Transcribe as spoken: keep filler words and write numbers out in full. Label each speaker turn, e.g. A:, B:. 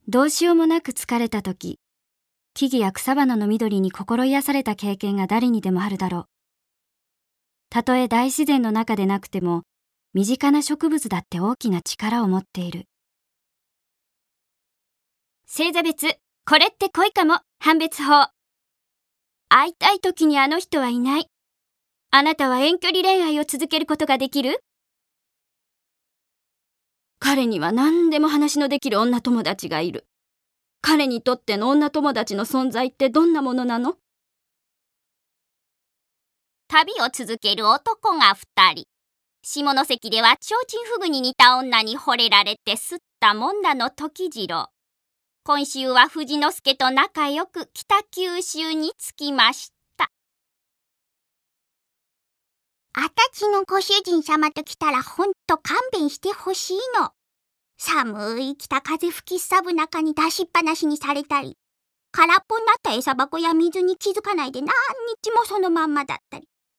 A: どうしようもなく疲れたとき、木々や草花の緑に心癒された経験が誰にでもあるだろう。たとえ大自然の中でなくても、身近な植物だって大きな力を持っている。星座別、これって恋かも、判別法。会いたいときにあの人はいない。あなたは遠距離恋愛を続けることができる？彼には何でも話のできる女友達がいる。彼にとっての女友達の存在ってどんなものなの？
B: 旅を続ける男が二人。下関では提灯フグに似た女に惚れられてすったもんだの時次郎。今週は藤之助と仲良く北九州に着きました。
C: あたちのご主人様と来たらほんと勘弁してほしいの。寒い北風吹きすさぶ中に出しっぱなしにされたり、空っぽになった餌箱や水に気づかないで何日もそのまんまだったり、